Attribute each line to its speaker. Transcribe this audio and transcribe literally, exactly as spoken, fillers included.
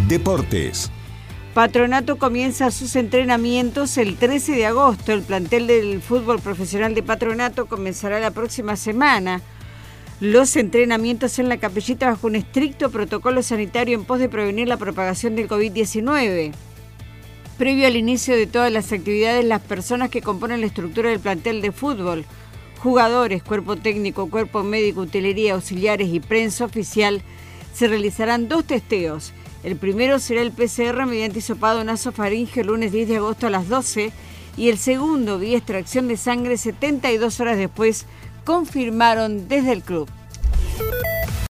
Speaker 1: Deportes.
Speaker 2: Patronato comienza sus entrenamientos el trece de agosto. El plantel del fútbol profesional de Patronato comenzará la próxima semana. Los entrenamientos en la Capillita bajo un estricto protocolo sanitario en pos de prevenir la propagación del COVID diecinueve. Previo al inicio de todas las actividades, las personas que componen la estructura del plantel de fútbol, jugadores, cuerpo técnico, cuerpo médico, utilería, auxiliares y prensa oficial, se realizarán dos testeos. El primero será el P C R mediante hisopado nasofaríngeo el lunes diez de agosto a las doce y el segundo vía extracción de sangre setenta y dos horas después, confirmaron desde el club.